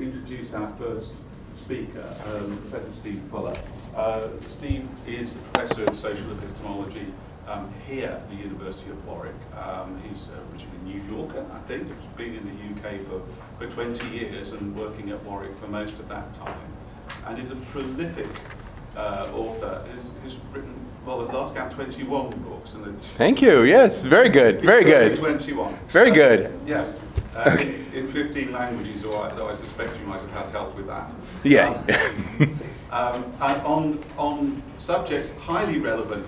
introduce our first speaker, Professor Steve Fuller. Steve is a Professor of Social Epistemology here at the University of Warwick. He's originally a New Yorker, I think. He's been in the UK for 20 years and working at Warwick for most of that time. And is a prolific author. He's written, well, at last count, 21 books. And it's, Thank you. Yes, very good. Very good. 21. Very good. Yes. Okay. In 15 languages, though I suspect you might have had help with that. Yeah. And on subjects highly relevant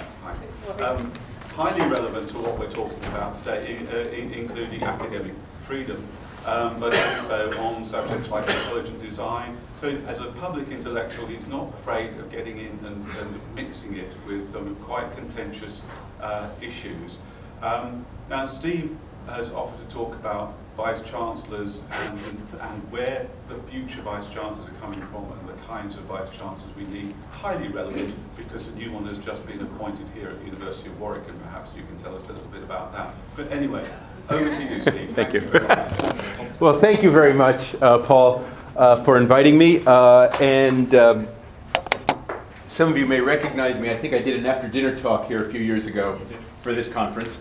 to what we're talking about today, including academic freedom, but also on subjects like intelligent design. So as a public intellectual, he's not afraid of getting in and mixing it with some quite contentious issues. Now, Steve has offered to talk about vice-chancellors and where the future vice-chancellors are coming from and the kinds of vice-chancellors we need. Highly relevant because a new one has just been appointed here at the University of Warwick, and perhaps you can tell us a little bit about that. But anyway, over to you, Steve. Thank you. Very much. Well, thank you very much, Paul, for inviting me. Some of you may recognize me. I think I did an after-dinner talk here a few years ago for this conference.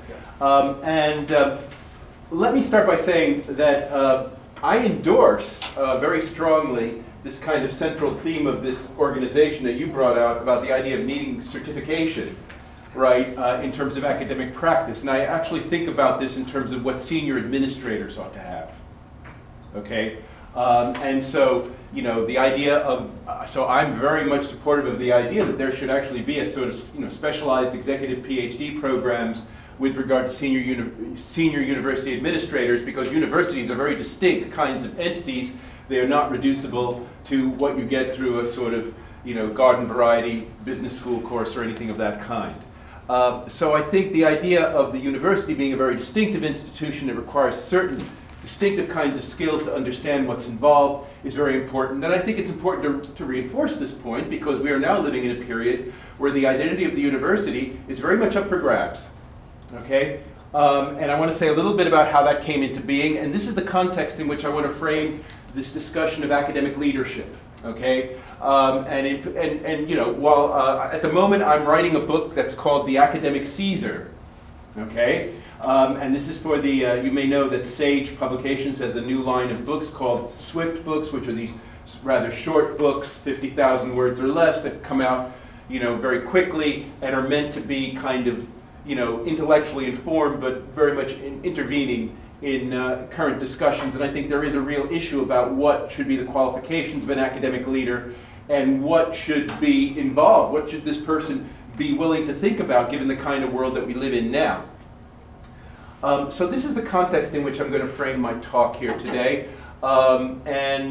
Let me start by saying that I endorse very strongly this kind of central theme of this organization that you brought out about the idea of needing certification, right, in terms of academic practice. And I actually think about this in terms of what senior administrators ought to have, okay? And so, you know, the idea of, so I'm very much supportive of the idea that there should actually be a sort of, you know, specialized executive PhD programs with regard to senior university administrators, because universities are very distinct kinds of entities. They are not reducible to what you get through a sort of, you know, garden variety business school course or anything of that kind. So I think the idea of the university being a very distinctive institution that requires certain distinctive kinds of skills to understand what's involved is very important. And I think it's important to reinforce this point, because we are now living in a period where the identity of the university is very much up for grabs. Okay, and I want to say a little bit about how that came into being, and this is the context in which I want to frame this discussion of academic leadership. Okay, and you know, while at the moment I'm writing a book that's called The Academic Caesar. Okay, and this is for the you may know that Sage Publications has a new line of books called Swift books, which are these rather short books, 50,000 words or less, that come out, you know, very quickly and are meant to be kind of, you know, intellectually informed, but very much intervening in current discussions. And I think there is a real issue about what should be the qualifications of an academic leader and what should be involved. What should this person be willing to think about given the kind of world that we live in now? So this is the context in which I'm going to frame my talk here today. Paul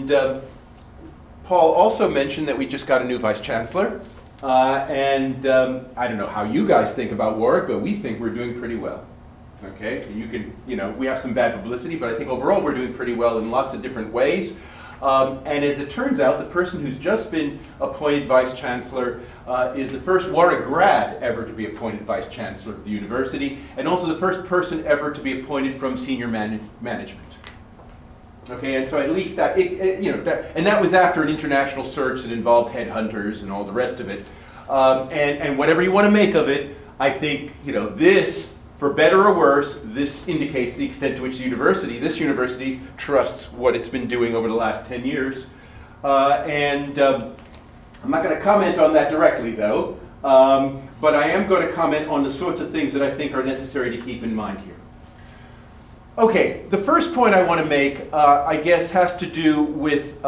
also mentioned that we just got a new vice chancellor. I don't know how you guys think about Warwick, but we think we're doing pretty well. Okay, you know, we have some bad publicity, but I think overall we're doing pretty well in lots of different ways. And as it turns out, the person who's just been appointed vice chancellor is the first Warwick grad ever to be appointed vice chancellor of the university, and also the first person ever to be appointed from senior management. Okay, and so at least that, you know, and that was after an international search that involved headhunters and all the rest of it. And whatever you want to make of it, I think, you know, this, for better or worse, this indicates the extent to which this university trusts what it's been doing over the last 10 years. I'm not going to comment on that directly, though, but I am going to comment on the sorts of things that I think are necessary to keep in mind here. Okay, the first point I want to make, I guess, has to do with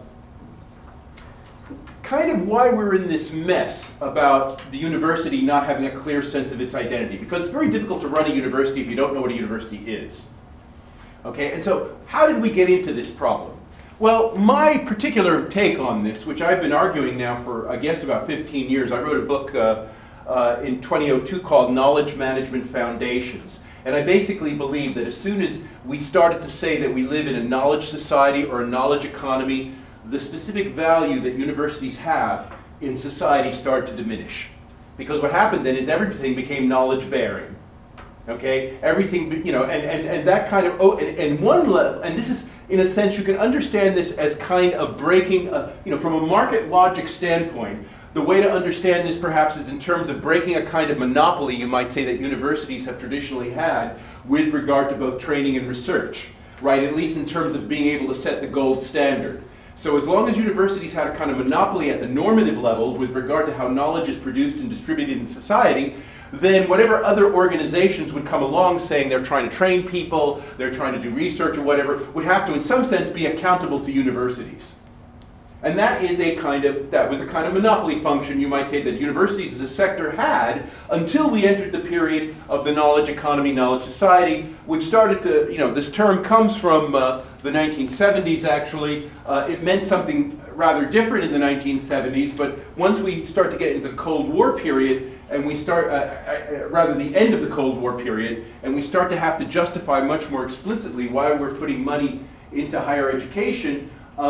kind of why we're in this mess about the university not having a clear sense of its identity. Because it's very difficult to run a university if you don't know what a university is. Okay, and so how did we get into this problem? Well, my particular take on this, which I've been arguing now for, I guess, about 15 years, I wrote a book in 2002 called Knowledge Management Foundations. And I basically believe that as soon as we started to say that we live in a knowledge society or a knowledge economy, the specific value that universities have in society started to diminish. Because what happened then is everything became knowledge bearing. Okay? Everything, you know, and that kind of, and one level, and this is, in a sense, you can understand this as kind of breaking, from a market logic standpoint, the way to understand this perhaps is in terms of breaking a kind of monopoly, you might say, that universities have traditionally had with regard to both training and research, right? At least in terms of being able to set the gold standard. So as long as universities had a kind of monopoly at the normative level with regard to how knowledge is produced and distributed in society, then whatever other organizations would come along saying they're trying to train people, they're trying to do research or whatever, would have to in some sense be accountable to universities. And that was a kind of monopoly function, you might say, that universities as a sector had until we entered the period of the knowledge economy, knowledge society, which started to, this term comes from the 1970s actually. It meant something rather different in the 1970s, but once we start to get into the Cold War period, and we start, rather the end of the Cold War period, and we start to have to justify much more explicitly why we're putting money into higher education,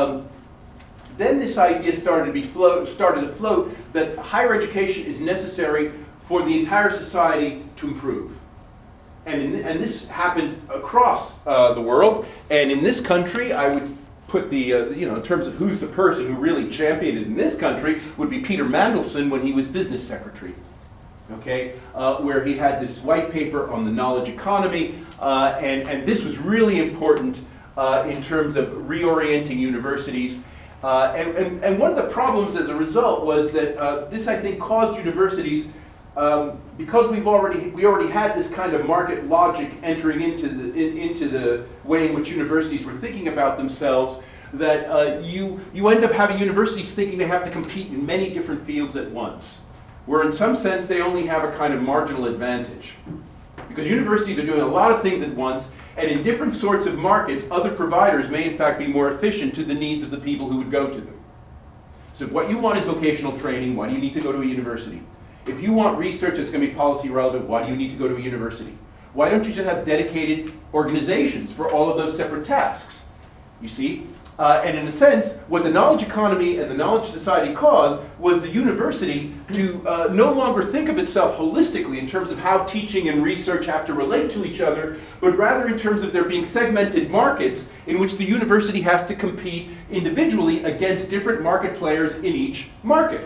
then this idea started to float that higher education is necessary for the entire society to improve. And this happened across the world, and in this country, I would put the, in terms of who's the person who really championed it in this country, would be Peter Mandelson when he was business secretary. Okay, where he had this white paper on the knowledge economy, and this was really important in terms of reorienting universities. And one of the problems as a result was that this, I think, caused universities, because we already had this kind of market logic entering into the way in which universities were thinking about themselves, that you end up having universities thinking they have to compete in many different fields at once, where in some sense they only have a kind of marginal advantage. Because universities are doing a lot of things at once, and in different sorts of markets, other providers may in fact be more efficient to the needs of the people who would go to them. So if what you want is vocational training, why do you need to go to a university? If you want research that's going to be policy relevant, why do you need to go to a university? Why don't you just have dedicated organizations for all of those separate tasks? You see? And in a sense, what the knowledge economy and the knowledge society caused was the university to no longer think of itself holistically in terms of how teaching and research have to relate to each other, but rather in terms of there being segmented markets in which the university has to compete individually against different market players in each market.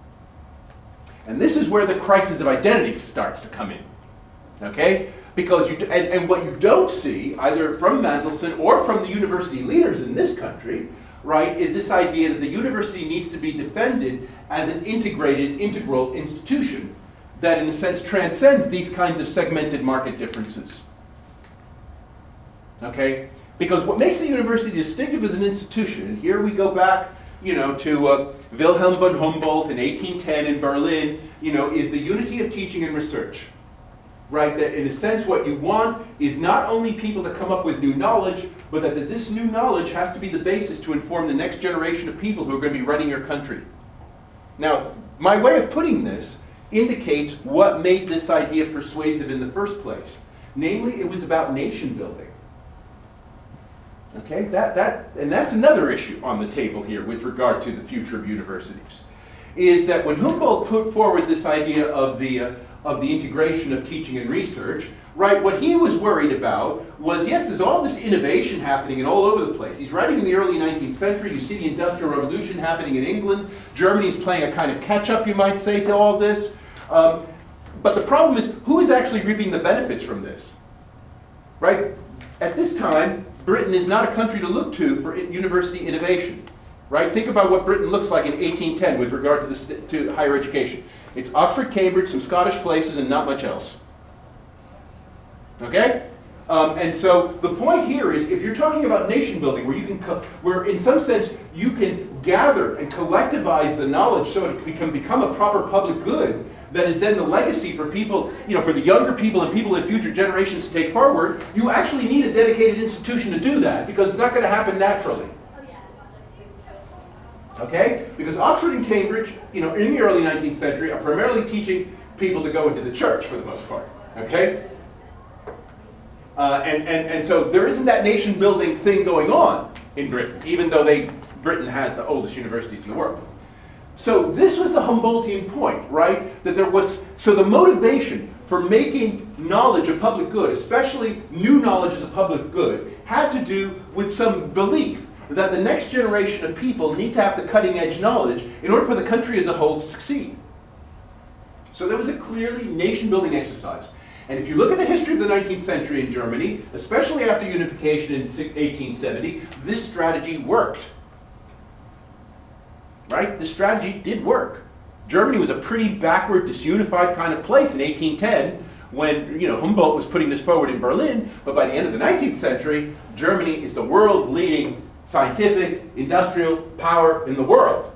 And this is where the crisis of identity starts to come in. Okay? Because and what you don't see, either from Mandelson or from the university leaders in this country, right, is this idea that the university needs to be defended as an integral institution that in a sense transcends these kinds of segmented market differences. Okay? Because what makes the university distinctive as an institution, and here we go back, to Wilhelm von Humboldt in 1810 in Berlin, is the unity of teaching and research. Right, that in a sense what you want is not only people to come up with new knowledge, but that this new knowledge has to be the basis to inform the next generation of people who are going to be running your country. Now, my way of putting this indicates what made this idea persuasive in the first place. Namely, it was about nation building. Okay, and that's another issue on the table here with regard to the future of universities, is that when Humboldt put forward this idea of the integration of teaching and research, right, what he was worried about was, yes, there's all this innovation happening and all over the place. He's writing in the early 19th century, you see the Industrial Revolution happening in England, Germany's playing a kind of catch-up, you might say, to all this. But the problem is, who is actually reaping the benefits from this? Right? At this time, Britain is not a country to look to for university innovation. Right? Think about what Britain looks like in 1810 with regard to higher education. It's Oxford, Cambridge, some Scottish places, and not much else. Okay? And so the point here is, if you're talking about nation building, where in some sense you can gather and collectivize the knowledge so it can become a proper public good, that is then the legacy for people, for the younger people and people in future generations to take forward, you actually need a dedicated institution to do that, because it's not going to happen naturally. Okay? Because Oxford and Cambridge, in the early 19th century, are primarily teaching people to go into the church for the most part. Okay? And so there isn't that nation building thing going on in Britain, even though Britain has the oldest universities in the world. So this was the Humboldtian point, right? So the motivation for making knowledge a public good, especially new knowledge as a public good, had to do with some belief that the next generation of people need to have the cutting edge knowledge in order for the country as a whole to succeed. So there was a clearly nation building exercise. And if you look at the history of the 19th century in Germany, especially after unification in 1870, this strategy worked. Right? This strategy did work. Germany was a pretty backward, disunified kind of place in 1810 when Humboldt was putting this forward in Berlin, but by the end of the 19th century, Germany is the world-leading scientific, industrial power in the world.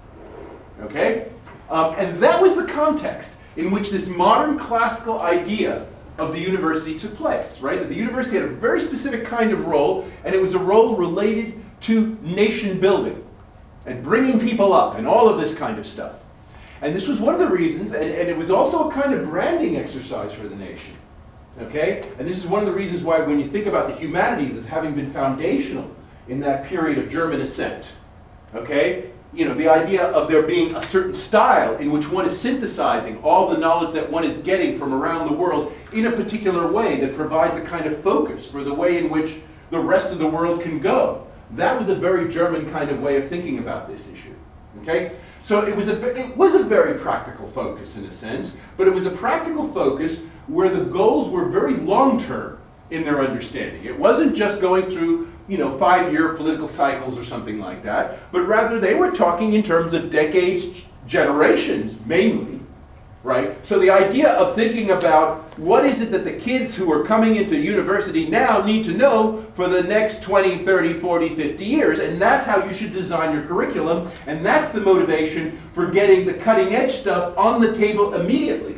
Okay? And that was the context in which this modern classical idea of the university took place, right? That the university had a very specific kind of role, and it was a role related to nation building and bringing people up and all of this kind of stuff. And this was one of the reasons, and it was also a kind of branding exercise for the nation. Okay? And this is one of the reasons why when you think about the humanities as having been foundational in that period of German ascent, okay? The idea of there being a certain style in which one is synthesizing all the knowledge that one is getting from around the world in a particular way that provides a kind of focus for the way in which the rest of the world can go. That was a very German kind of way of thinking about this issue. Okay? So it was a very practical focus in a sense, but it was a practical focus where the goals were very long-term in their understanding. It wasn't just going through 5-year political cycles or something like that, but rather they were talking in terms of decades, generations mainly, right? So the idea of thinking about what is it that the kids who are coming into university now need to know for the next 20, 30, 40, 50 years, and that's how you should design your curriculum, and that's the motivation for getting the cutting edge stuff on the table immediately.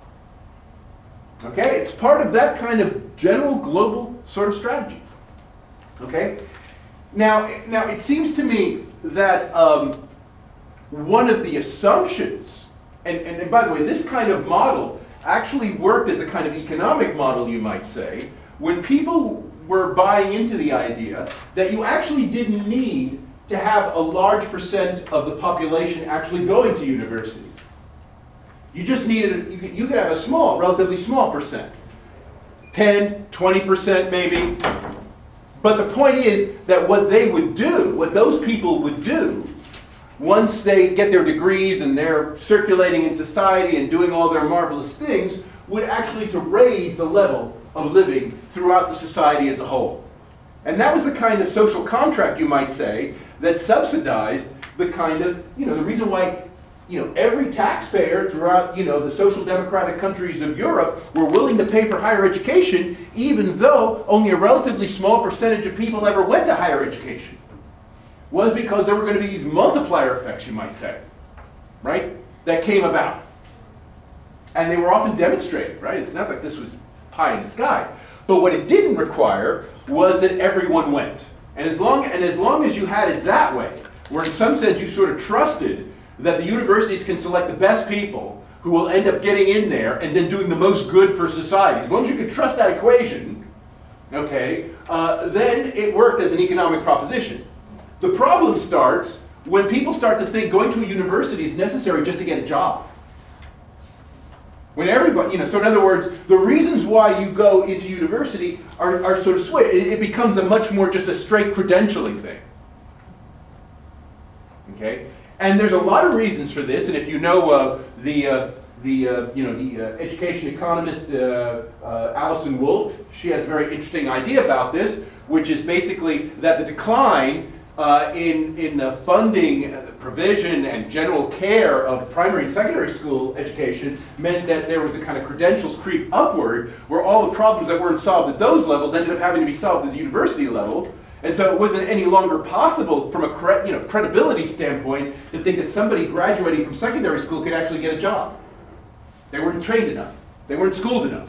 Okay, it's part of that kind of general global sort of strategy. Okay, now it seems to me that one of the assumptions, and by the way, this kind of model actually worked as a kind of economic model, you might say, when people were buying into the idea that you actually didn't need to have a large percent of the population actually going to university. You just needed, you could have a small, relatively small percent. 10, 20% maybe. But the point is that what they would do, what those people would do, once they get their degrees and they're circulating in society and doing all their marvelous things, would actually to raise the level of living throughout the society as a whole. And that was the kind of social contract, you might say, that subsidized the kind of, the reason why every taxpayer throughout, the social democratic countries of Europe were willing to pay for higher education, even though only a relatively small percentage of people ever went to higher education, was because there were going to be these multiplier effects, you might say, right, that came about. And they were often demonstrated, right? It's not like this was pie in the sky. But what it didn't require was that everyone went. And as long as you had it that way, where in some sense you sort of trusted that the universities can select the best people who will end up getting in there and then doing the most good for society. As long as you can trust that equation, okay, then it worked as an economic proposition. The problem starts when people start to think going to a university is necessary just to get a job. When everybody, so in other words, the reasons why you go into university are sort of switched. It becomes a much more just a straight credentialing thing. Okay? And there's a lot of reasons for this, and if you know the education economist Alison Wolf, she has a very interesting idea about this, which is basically that the decline in the funding, provision, and general care of primary and secondary school education meant that there was a kind of credentials creep upward, where all the problems that weren't solved at those levels ended up having to be solved at the university level. And so it wasn't any longer possible from a credibility standpoint to think that somebody graduating from secondary school could actually get a job. They weren't trained enough. They weren't schooled enough.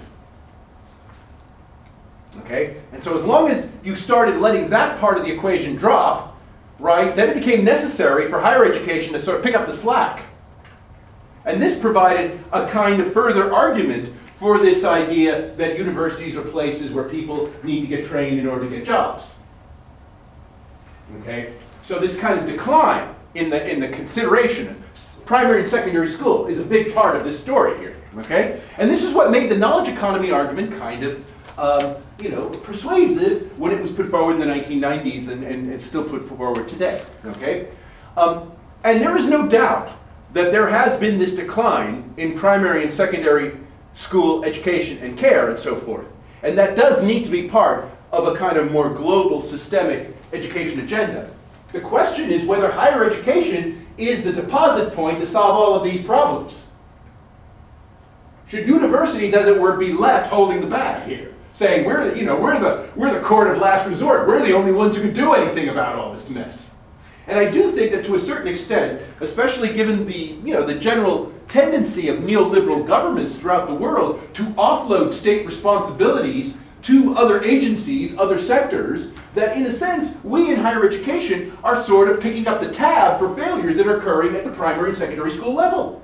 Okay? And so as long as you started letting that part of the equation drop, right, then it became necessary for higher education to sort of pick up the slack. And this provided a kind of further argument for this idea that universities are places where people need to get trained in order to get jobs. Okay, so this kind of decline in the consideration, primary and secondary school is a big part of this story here, okay? And this is what made the knowledge economy argument kind of, persuasive when it was put forward in the 1990s and it's still put forward today, okay? And there is no doubt that there has been this decline in primary and secondary school education and care and so forth. And that does need to be part of a kind of more global systemic education agenda. The question is whether higher education is the deposit point to solve all of these problems. Should universities, as it were, be left holding the bag here, saying we're the court of last resort. We're the only ones who can do anything about all this mess. And I do think that to a certain extent, especially given the general tendency of neoliberal governments throughout the world to offload state responsibilities to other agencies, other sectors, that in a sense, we in higher education are sort of picking up the tab for failures that are occurring at the primary and secondary school level.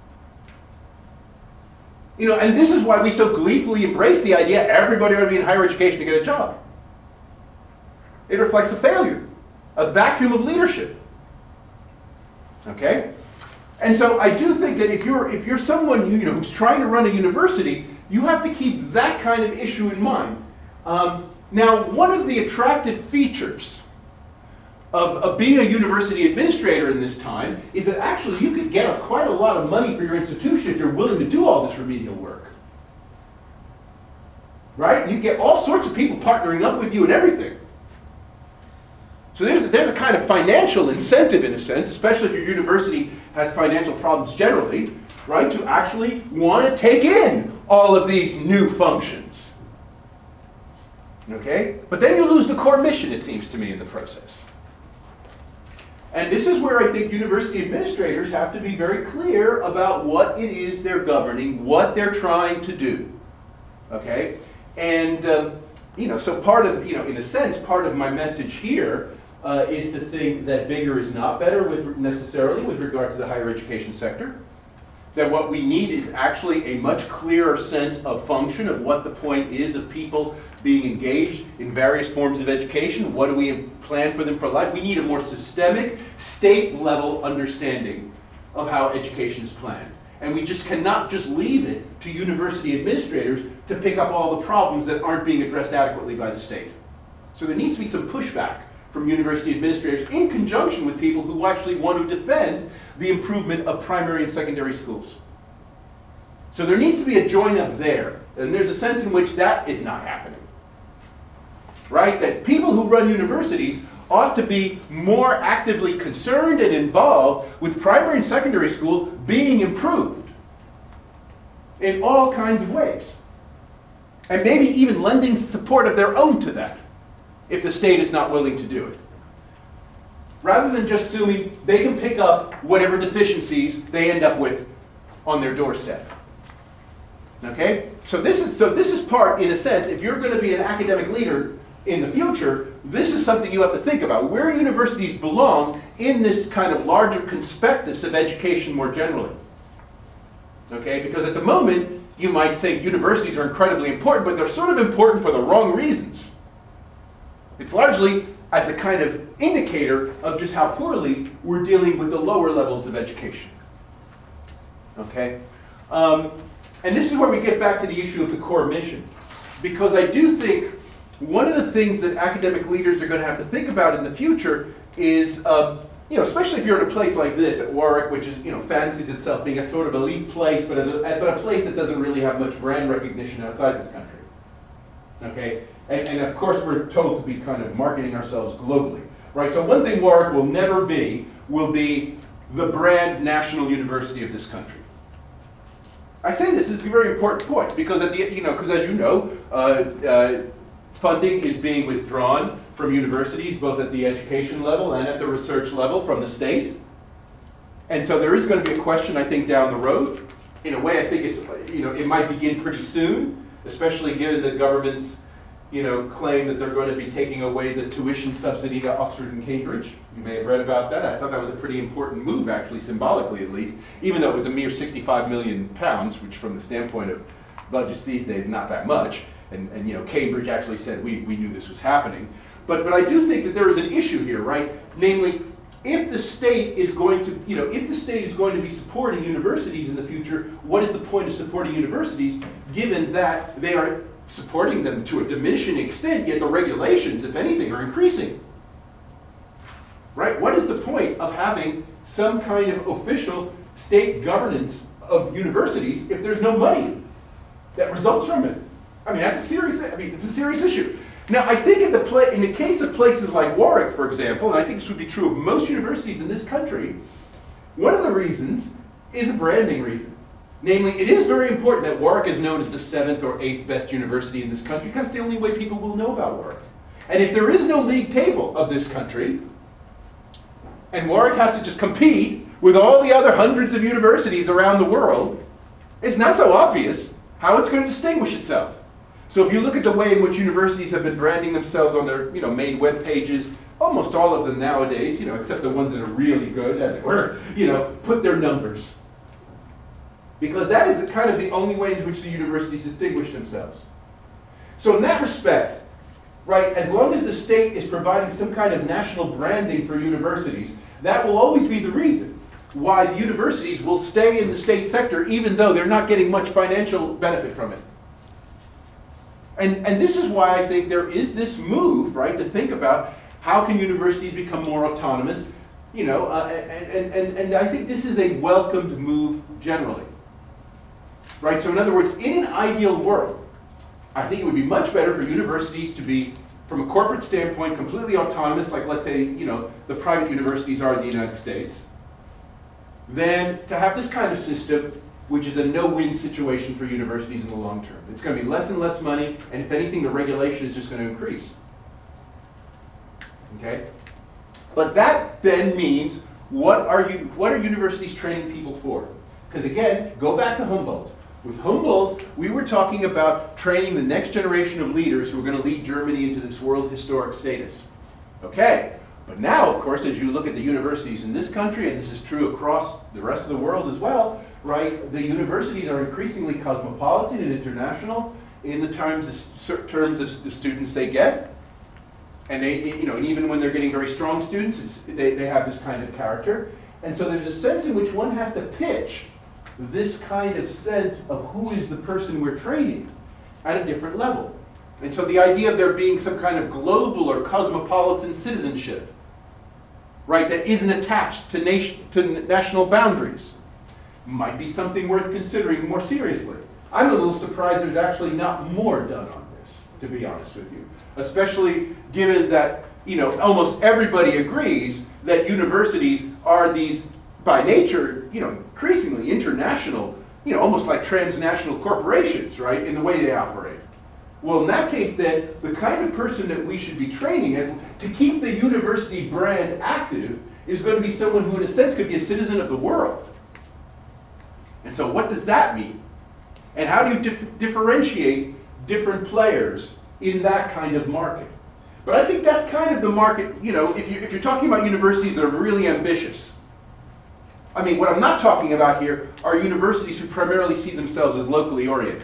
And this is why we so gleefully embrace the idea everybody ought to be in higher education to get a job. It reflects a failure, a vacuum of leadership. Okay? And so I do think that if you're someone who's trying to run a university, you have to keep that kind of issue in mind. Now, one of the attractive features of being a university administrator in this time is that actually you could get quite a lot of money for your institution if you're willing to do all this remedial work. Right? You get all sorts of people partnering up with you and everything. So there's a kind of financial incentive in a sense, especially if your university has financial problems generally, right, to actually want to take in all of these new functions. Okay? But then you lose the core mission, it seems to me, in the process. And this is where I think university administrators have to be very clear about what it is they're governing, what they're trying to do. Okay? And, so part of, in a sense, part of my message here is to think that bigger is not better necessarily with regard to the higher education sector. That what we need is actually a much clearer sense of function of what the point is of people being engaged in various forms of education. What do we plan for them for life? We need a more systemic, state-level understanding of how education is planned. And we just cannot just leave it to university administrators to pick up all the problems that aren't being addressed adequately by the state. So there needs to be some pushback from university administrators in conjunction with people who actually want to defend the improvement of primary and secondary schools. So there needs to be a join up there, and there's a sense in which that is not happening. Right? That people who run universities ought to be more actively concerned and involved with primary and secondary school being improved in all kinds of ways. And maybe even lending support of their own to that, if the state is not willing to do it. Rather than just assuming they can pick up whatever deficiencies they end up with on their doorstep. Okay? So this is part, in a sense, if you're going to be an academic leader in the future, this is something you have to think about. Where universities belong in this kind of larger conspectus of education more generally. Okay? Because at the moment, you might think universities are incredibly important, but they're sort of important for the wrong reasons. It's largely as a kind of indicator of just how poorly we're dealing with the lower levels of education. Okay? And this is where we get back to the issue of the core mission. Because I do think one of the things that academic leaders are going to have to think about in the future is, especially if you're in a place like this at Warwick, which is, fancies itself being a sort of elite place, but a place that doesn't really have much brand recognition outside this country. Okay? And of course, we're told to be kind of marketing ourselves globally, right? So one thing Warwick will never be will be the brand national university of this country. I say this is a very important point because because as you know, funding is being withdrawn from universities both at the education level and at the research level from the state, and so there is going to be a question I think down the road. In a way, I think it's it might begin pretty soon, especially given the government's claim that they're going to be taking away the tuition subsidy to Oxford and Cambridge. You may have read about that. I thought that was a pretty important move, actually, symbolically at least, even though it was a mere £65 million, which from the standpoint of budgets these days, not that much. And Cambridge actually said, we knew this was happening. But I do think that there is an issue here, right? Namely, if the state is going to, if the state is going to be supporting universities in the future, what is the point of supporting universities, given that they are supporting them to a diminishing extent, yet the regulations, if anything, are increasing? Right? What is the point of having some kind of official state governance of universities if there's no money that results from it? I mean, it's a serious issue. Now, I think in the case of places like Warwick, for example, and I think this would be true of most universities in this country, one of the reasons is a branding reason. Namely, it is very important that Warwick is known as the 7th or 8th best university in this country, because it's the only way people will know about Warwick. And if there is no league table of this country, and Warwick has to just compete with all the other hundreds of universities around the world, it's not so obvious how it's going to distinguish itself. So if you look at the way in which universities have been branding themselves on their main web pages, almost all of them nowadays, except the ones that are really good, as it were, put their numbers. Because that is kind of the only way in which the universities distinguish themselves. So in that respect, right, as long as the state is providing some kind of national branding for universities, that will always be the reason why the universities will stay in the state sector even though they're not getting much financial benefit from it. And this is why I think there is this move, right, to think about how can universities become more autonomous, and I think this is a welcomed move generally. Right, so in other words, in an ideal world, I think it would be much better for universities to be, from a corporate standpoint, completely autonomous, like let's say, the private universities are in the United States, than to have this kind of system, which is a no-win situation for universities in the long term. It's going to be less and less money, and if anything, the regulation is just going to increase. Okay? But that then means, what are universities training people for? Because again, go back to Humboldt. With Humboldt, we were talking about training the next generation of leaders who are going to lead Germany into this world historic status. Okay, but now, of course, as you look at the universities in this country, and this is true across the rest of the world as well, right, the universities are increasingly cosmopolitan and international in the terms of the students they get. And they, and even when they're getting very strong students, they have this kind of character. And so there's a sense in which one has to pitch this kind of sense of who is the person we're training at a different level. And so the idea of there being some kind of global or cosmopolitan citizenship, right, that isn't attached to national boundaries, might be something worth considering more seriously. I'm a little surprised there's actually not more done on this, to be honest with you. Especially given that, almost everybody agrees that universities are these, by nature, increasingly international, almost like transnational corporations, right, in the way they operate. Well, in that case, then, the kind of person that we should be training as to keep the university brand active is going to be someone who, in a sense, could be a citizen of the world. And so what does that mean? And how do you differentiate different players in that kind of market? But I think that's kind of the market, if you're talking about universities that are really ambitious. I mean, what I'm not talking about here are universities who primarily see themselves as locally oriented.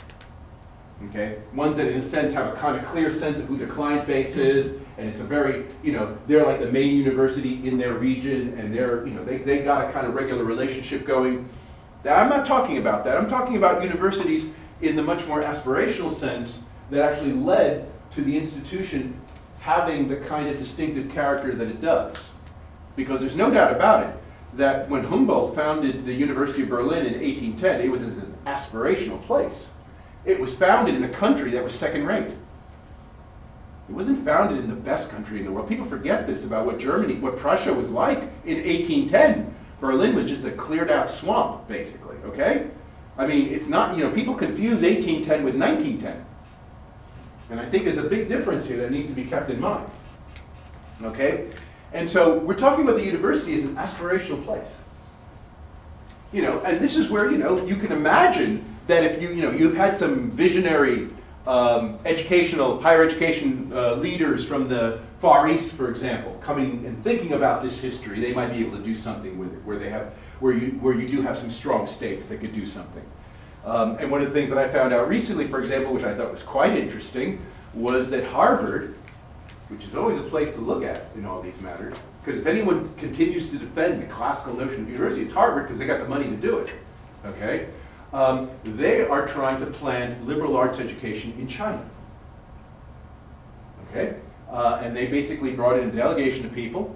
Okay? Ones that, in a sense, have a kind of clear sense of who their client base is, and it's a very, they're like the main university in their region, and they got a kind of regular relationship going. Now, I'm not talking about that. I'm talking about universities in the much more aspirational sense that actually led to the institution having the kind of distinctive character that it does. Because there's no doubt about it that when Humboldt founded the University of Berlin in 1810, it was an aspirational place. It was founded in a country that was second rate. It wasn't founded in the best country in the world. People forget this about what Prussia was like in 1810. Berlin was just a cleared out swamp, basically, okay? I mean, it's not, people confuse 1810 with 1910. And I think there's a big difference here that needs to be kept in mind, okay? And so we're talking about the university as an aspirational place. And this is where, you can imagine that if you've had some visionary higher education leaders from the Far East, for example, coming and thinking about this history, they might be able to do something with it, where you do have some strong states that could do something. And one of the things that I found out recently, for example, which I thought was quite interesting, was that Harvard, which is always a place to look at in all these matters, Because if anyone continues to defend the classical notion of university, it's Harvard, because they got the money to do it. Okay? They are trying to plant liberal arts education in China. Okay? And they basically brought in a delegation of people,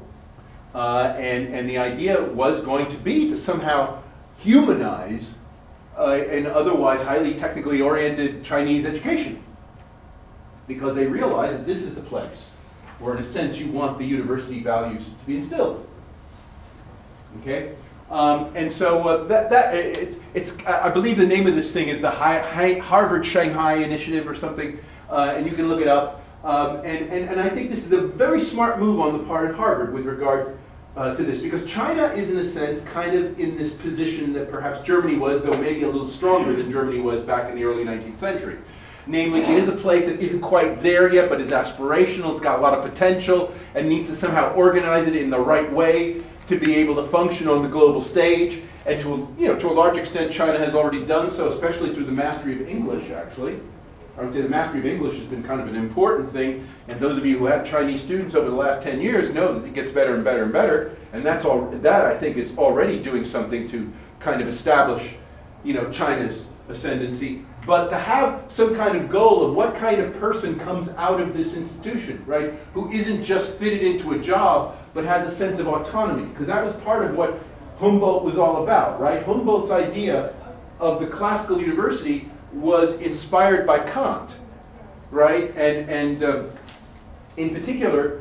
and the idea was going to be to somehow humanize an otherwise highly technically oriented Chinese education. Because they realized that this is the place where, in a sense, you want the university values to be instilled. Okay? And so I believe the name of this thing is the Harvard Shanghai Initiative or something, and you can look it up. And I think this is a very smart move on the part of Harvard with regard to this, because China is, in a sense, kind of in this position that perhaps Germany was, though maybe a little stronger than Germany was back in the early 19th century. Namely, it is a place that isn't quite there yet, but is aspirational, it's got a lot of potential, and needs to somehow organize it in the right way to be able to function on the global stage. And to a large extent, China has already done so, especially through the mastery of English, actually. I would say the mastery of English has been kind of an important thing, and those of you who have Chinese students over the last 10 years know that it gets better and better and better, and that I think is already doing something to kind of establish, China's ascendancy. But to have some kind of goal of what kind of person comes out of this institution, right, who isn't just fitted into a job, but has a sense of autonomy, because that was part of what Humboldt was all about, right? Humboldt's idea of the classical university was inspired by Kant, right? And in particular,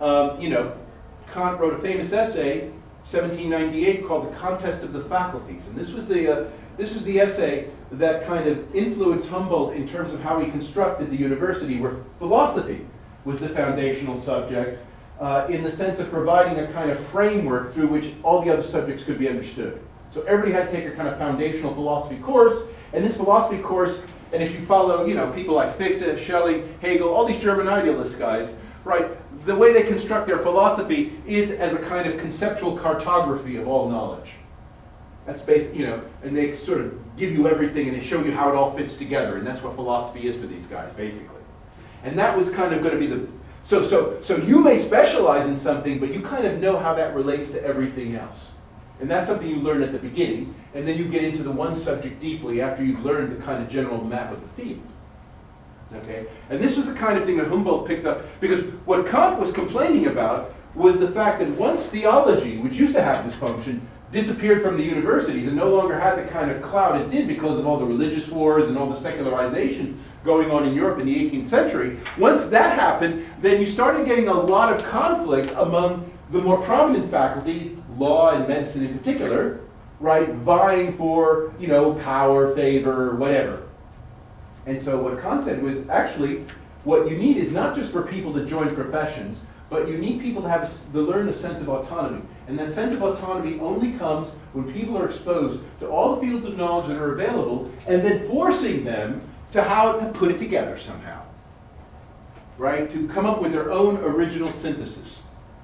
Kant wrote a famous essay, 1798, called "The Contest of the Faculties," and this was the essay that kind of influenced Humboldt in terms of how he constructed the university, where philosophy was the foundational subject, in the sense of providing a kind of framework through which all the other subjects could be understood. So everybody had to take a kind of foundational philosophy course, and this philosophy course, and if you follow, people like Fichte, Schelling, Hegel, all these German idealist guys, right, the way they construct their philosophy is as a kind of conceptual cartography of all knowledge. That's based, and they sort of give you everything and they show you how it all fits together, and that's what philosophy is for these guys, basically. And that was kind of going to be the, so you may specialize in something, but you kind of know how that relates to everything else. And that's something you learn at the beginning, and then you get into the one subject deeply after you've learned the kind of general map of the field. Okay? And this was the kind of thing that Humboldt picked up, because what Kant was complaining about was the fact that once theology, which used to have this function, disappeared from the universities and no longer had the kind of clout it did because of all the religious wars and all the secularization going on in Europe in the 18th century, once that happened, then you started getting a lot of conflict among the more prominent faculties, law and medicine in particular, right, vying for, power, favor, whatever. And so what Kant said was, actually, what you need is not just for people to join professions, but you need people to learn a sense of autonomy. And that sense of autonomy only comes when people are exposed to all the fields of knowledge that are available, and then forcing them to how to put it together somehow, right? To come up with their own original synthesis.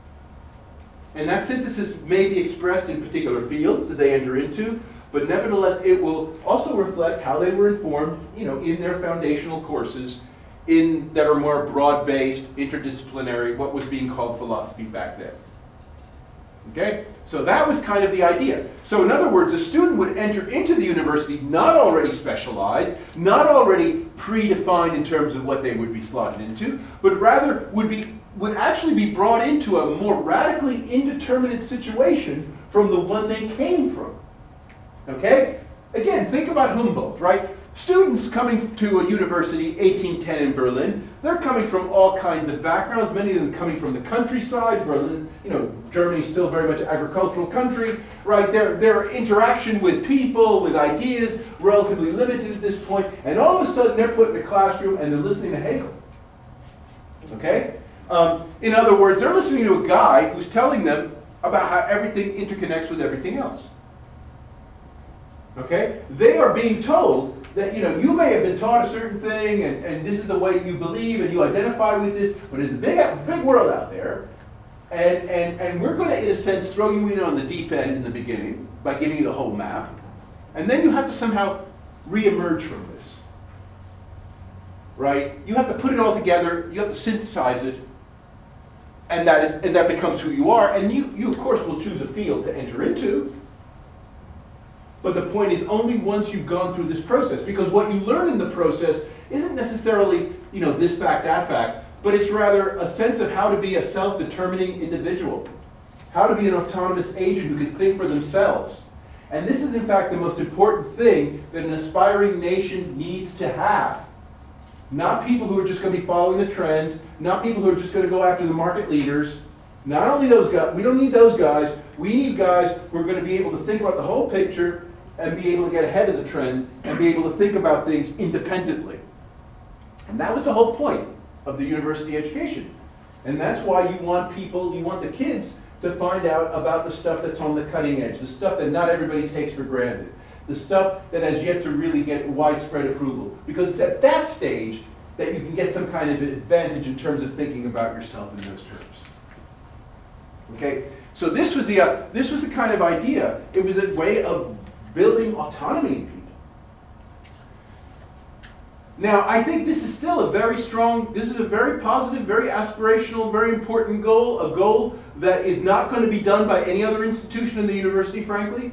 And that synthesis may be expressed in particular fields that they enter into, but nevertheless it will also reflect how they were informed, in their foundational courses that are more broad-based, interdisciplinary, what was being called philosophy back then. Okay? So that was kind of the idea. So in other words, a student would enter into the university not already specialized, not already predefined in terms of what they would be slotted into, but rather would actually be brought into a more radically indeterminate situation from the one they came from. Okay? Again, think about Humboldt, right? Students coming to a university, 1810 in Berlin, they're coming from all kinds of backgrounds, many of them coming from the countryside. Berlin, Germany's still very much an agricultural country, right? Their interaction with people, with ideas, relatively limited at this point, and all of a sudden they're put in a classroom and they're listening to Hegel. Okay? In other words, they're listening to a guy who's telling them about how everything interconnects with everything else. Okay? They are being told that, you may have been taught a certain thing, and this is the way you believe, and you identify with this, but there's a big world out there, and we're going to, in a sense, throw you in on the deep end in the beginning by giving you the whole map, and then you have to somehow re-emerge from this. Right? You have to put it all together, you have to synthesize it, and that becomes who you are, and you of course will choose a field to enter into. But the point is only once you've gone through this process, because what you learn in the process isn't necessarily, this fact, that fact, but it's rather a sense of how to be a self-determining individual, how to be an autonomous agent who can think for themselves. And this is in fact the most important thing that an aspiring nation needs to have. Not people who are just going to be following the trends, not people who are just going to go after the market leaders. Not only those guys, we don't need those guys, we need guys who are going to be able to think about the whole picture and be able to get ahead of the trend and be able to think about things independently. And that was the whole point of the university education. And that's why you want the kids to find out about the stuff that's on the cutting edge, the stuff that not everybody takes for granted, the stuff that has yet to really get widespread approval. Because it's at that stage that you can get some kind of advantage in terms of thinking about yourself in those terms. Okay, so this was the kind of idea. It was a way of building autonomy in people. Now, I think this is still a very positive, very aspirational, very important goal, a goal that is not going to be done by any other institution in the university, frankly.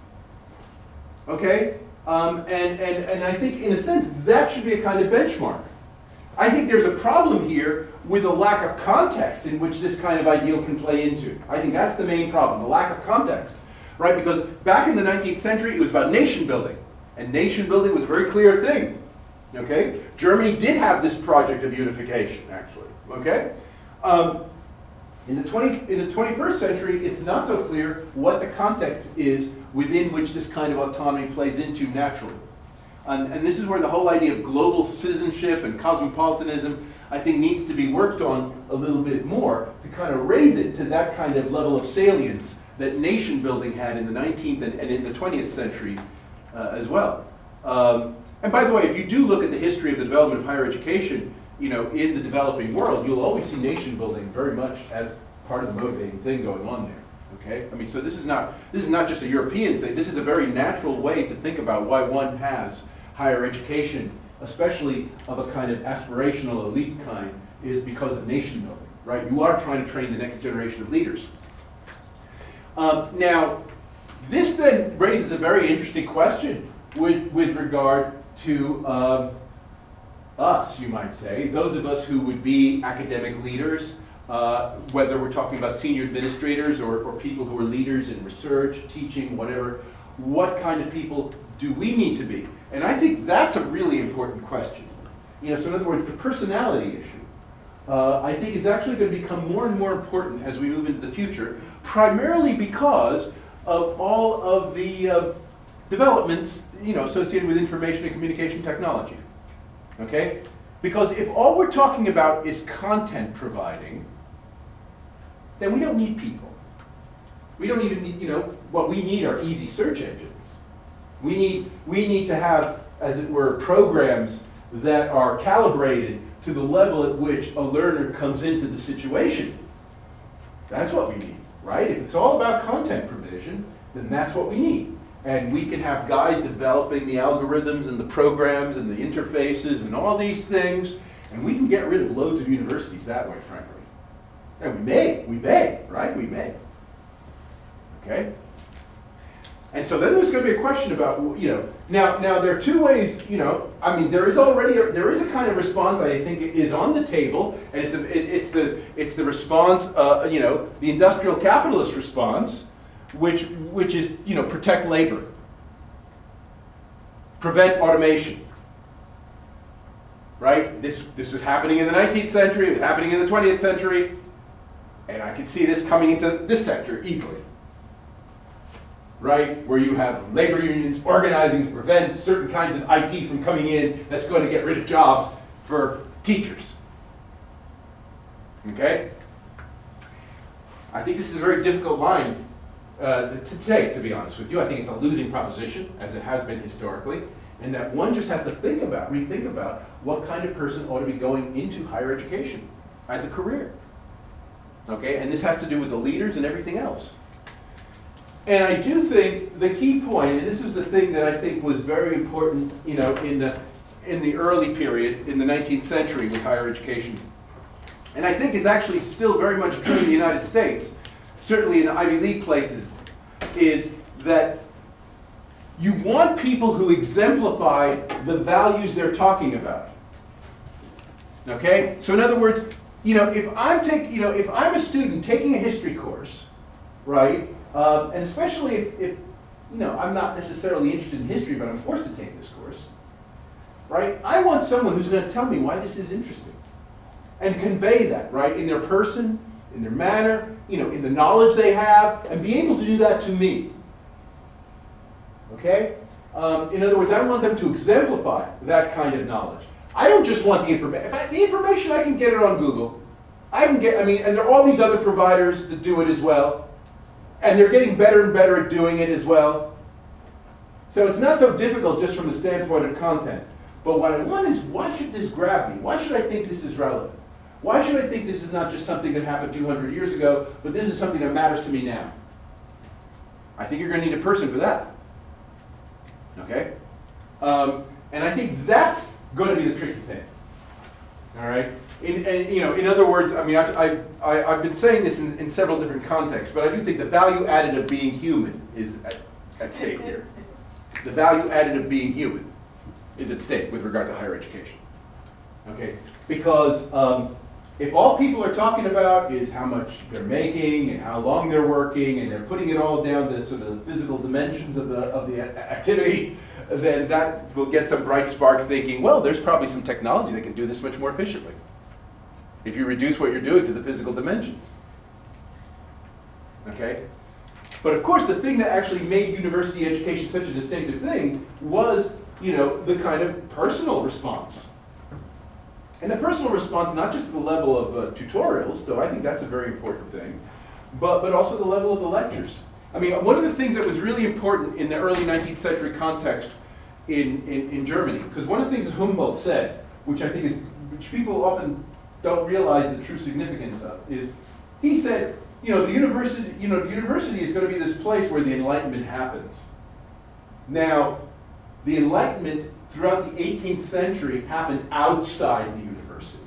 Okay? And I think, in a sense, that should be a kind of benchmark. I think there's a problem here with a lack of context in which this kind of ideal can play into. I think that's the main problem, the lack of context. Right? Because back in the 19th century, it was about nation building. And nation building was a very clear thing. Okay? Germany did have this project of unification, actually. Okay? In the 21st century, it's not so clear what the context is within which this kind of autonomy plays into naturally. And this is where the whole idea of global citizenship and cosmopolitanism, I think, needs to be worked on a little bit more to kind of raise it to that kind of level of salience that nation building had in the 19th and in the 20th century as well. And by the way, if you do look at the history of the development of higher education, in the developing world, you'll always see nation building very much as part of the motivating thing going on there. Okay? I mean, so this is not just a European thing. This is a very natural way to think about why one has higher education, especially of a kind of aspirational elite kind, is because of nation building, right? You are trying to train the next generation of leaders. Now, this then raises a very interesting question with regard to us, you might say, those of us who would be academic leaders, whether we're talking about senior administrators or people who are leaders in research, teaching, whatever. What kind of people do we need to be? And I think that's a really important question. So in other words, the personality issue, I think is actually going to become more and more important as we move into the future, primarily because of all of the developments, associated with information and communication technology. Okay? Because if all we're talking about is content providing, then we don't need people. We don't even need, what we need are easy search engines. We need to have, as it were, programs that are calibrated to the level at which a learner comes into the situation. That's what we need, right? If it's all about content provision, then that's what we need. And we can have guys developing the algorithms and the programs and the interfaces and all these things, and we can get rid of loads of universities that way, frankly. And we may, right? We may. Okay? And so then there's going to be a question about, now there are two ways, there is a kind of response that I think is on the table, and it's the response, the industrial capitalist response, which is, protect labor, prevent automation, right? This was happening in the 19th century, it was happening in the 20th century, and I can see this coming into this sector easily, right? Where you have labor unions organizing to prevent certain kinds of IT from coming in that's going to get rid of jobs for teachers. Okay? I think this is a very difficult line to take, to be honest with you. I think it's a losing proposition, as it has been historically, and that one just has to rethink about what kind of person ought to be going into higher education as a career. Okay, and this has to do with the leaders and everything else. And I do think the key point, and this is the thing that I think was very important, in the early period, in the 19th century with higher education, and I think it's actually still very much true in the United States, certainly in the Ivy League places, is that you want people who exemplify the values they're talking about. Okay? So in other words, if I'm a student taking a history course, right? And especially if I'm not necessarily interested in history, but I'm forced to take this course, right? I want someone who's going to tell me why this is interesting and convey that, right? In their person, in their manner, in the knowledge they have, and be able to do that to me. Okay? In other words, I want them to exemplify that kind of knowledge. I don't just want the information. The information, I can get it on Google. And there are all these other providers that do it as well. And they're getting better and better at doing it as well. So it's not so difficult just from the standpoint of content. But what I want is, why should this grab me? Why should I think this is relevant? Why should I think this is not just something that happened 200 years ago, but this is something that matters to me now? I think you're going to need a person for that. Okay? And I think that's going to be the tricky thing. All right? In other words, I've been saying this in several different contexts, but I do think the value added of being human is at stake here. The value added of being human is at stake with regard to higher education. Okay? Because if all people are talking about is how much they're making and how long they're working, and they're putting it all down to sort of the physical dimensions of the activity, then that will get some bright spark thinking, well, there's probably some technology that can do this much more efficiently if you reduce what you're doing to the physical dimensions. Okay? But of course, the thing that actually made university education such a distinctive thing was, the kind of personal response. And the personal response, not just at the level of tutorials, though I think that's a very important thing, but also the level of the lectures. One of the things that was really important in the early 19th century context in Germany, because one of the things that Humboldt said, which I think which people often don't realize the true significance of, is he said, the university is going to be this place where the Enlightenment happens. Now, the Enlightenment throughout the 18th century happened outside the universities.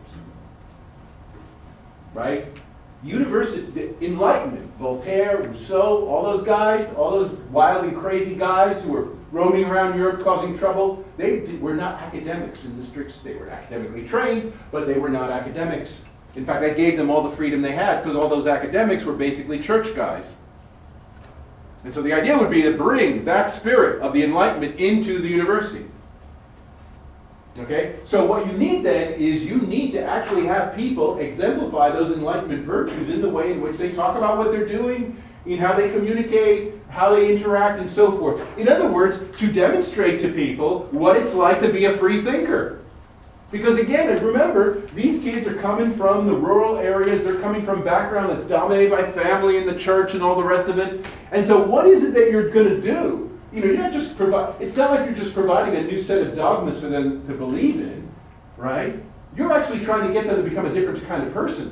Right? The Enlightenment, Voltaire, Rousseau, all those guys, all those wild and crazy guys who were roaming around Europe causing trouble, they were not academics in the strict. They were academically trained, but they were not academics. In fact, I gave them all the freedom they had because all those academics were basically church guys. And so the idea would be to bring that spirit of the Enlightenment into the university. Okay? So what you need then is you need to actually have people exemplify those Enlightenment virtues in the way in which they talk about what they're doing, in how they communicate, how they interact, and so forth. In other words, to demonstrate to people what it's like to be a free thinker. Because again, remember, these kids are coming from the rural areas, they're coming from background that's dominated by family and the church and all the rest of it. And so what is it that you're going to do? You're not just it's not like you're just providing a new set of dogmas for them to believe in, right? You're actually trying to get them to become a different kind of person.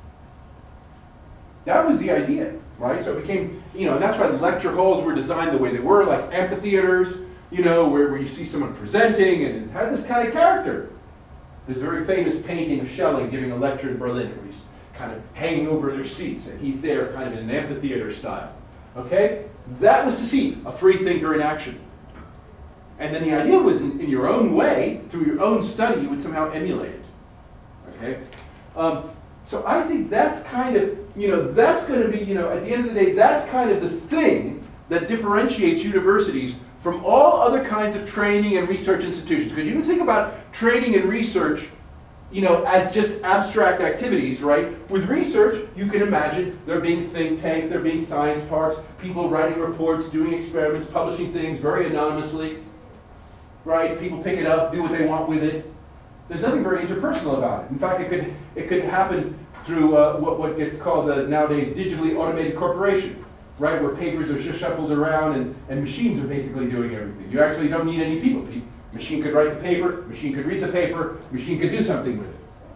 That was the idea, right? So it became, and that's why the lecture halls were designed the way they were, like amphitheaters, where you see someone presenting and it had this kind of character. There's a very famous painting of Schelling giving a lecture in Berlin where he's kind of hanging over their seats and he's there kind of in an amphitheater style. Okay? That was to see a free thinker in action. And then the idea was in your own way, through your own study, you would somehow emulate it. Okay? So I think that's kind of, that's going to be, at the end of the day, that's kind of this thing that differentiates universities from all other kinds of training and research institutions. Because you can think about training and research, as just abstract activities, right? With research, you can imagine there being think tanks, there being science parks, people writing reports, doing experiments, publishing things very anonymously, right? People pick it up, do what they want with it. There's nothing very interpersonal about it. In fact, it could happen through what gets called nowadays digitally automated corporation, right? Where papers are just shuffled around and machines are basically doing everything. You actually don't need any people. Machine could write the paper, machine could read the paper, machine could do something with it.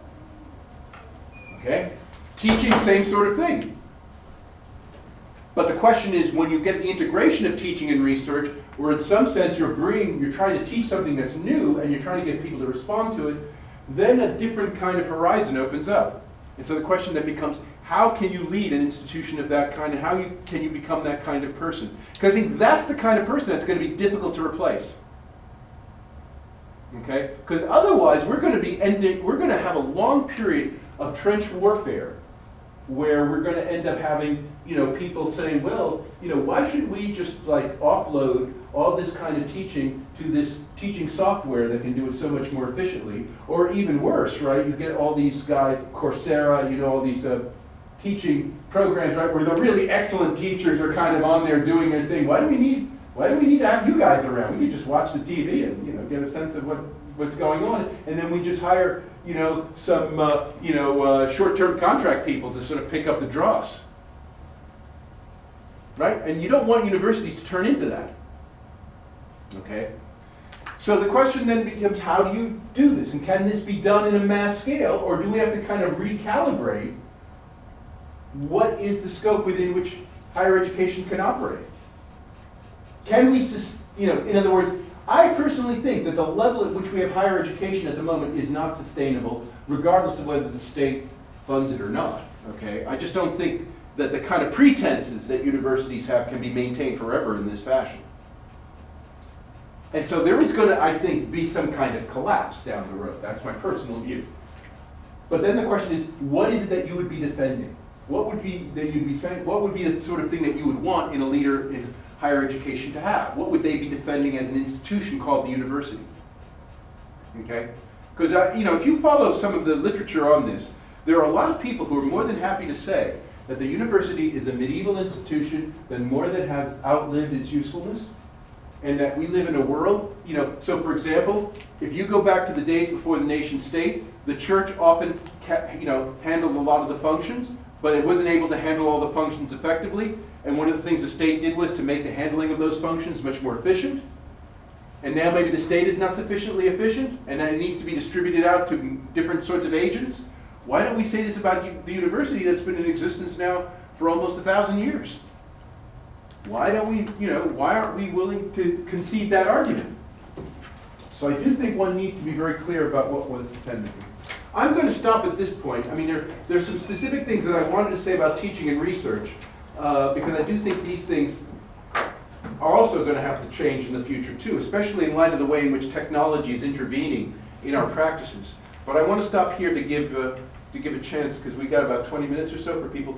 Okay? Teaching, same sort of thing. But the question is, when you get the integration of teaching and research, where in some sense you're trying to teach something that's new and you're trying to get people to respond to it, then a different kind of horizon opens up. And so the question then becomes, how can you lead an institution of that kind, and how can you become that kind of person? Because I think that's the kind of person that's going to be difficult to replace. Okay? Because otherwise, we're going to have a long period of trench warfare where we're going to end up having, people saying, well, why shouldn't we just like offload all this kind of teaching to this teaching software that can do it so much more efficiently? Or even worse, right? You get all these guys, Coursera, all these teaching programs, right, where the really excellent teachers are kind of on there doing their thing. Why do we need to have you guys around? We could just watch the TV and get a sense of what's going on, and then we just hire some short-term contract people to sort of pick up the dross, right? And you don't want universities to turn into that. Okay. So the question then becomes, how do you do this, and can this be done in a mass scale, or do we have to kind of recalibrate what is the scope within which higher education can operate? Can we, in other words, I personally think that the level at which we have higher education at the moment is not sustainable, regardless of whether the state funds it or not. Okay, I just don't think that the kind of pretenses that universities have can be maintained forever in this fashion. And so there is going to, I think, be some kind of collapse down the road. That's my personal view. But then the question is, what is it that you would be defending? What would be the sort of thing that you would want in a leader in higher education to have? What would they be defending as an institution called the university? Okay? Because if you follow some of the literature on this, there are a lot of people who are more than happy to say that the university is a medieval institution that more than has outlived its usefulness, and that we live in a world, so for example, if you go back to the days before the nation state, the church often handled a lot of the functions, but it wasn't able to handle all the functions effectively. And one of the things the state did was to make the handling of those functions much more efficient. And now maybe the state is not sufficiently efficient, and that it needs to be distributed out to different sorts of agents. Why don't we say this about the university that's been in existence now for almost 1,000 years? Why aren't we willing to concede that argument? So I do think one needs to be very clear about what was intended. I'm going to stop at this point. I mean, there's some specific things that I wanted to say about teaching and research, because I do think these things are also going to have to change in the future too, especially in light of the way in which technology is intervening in our practices. But I want to stop here to give a chance, because we got about 20 minutes or so for people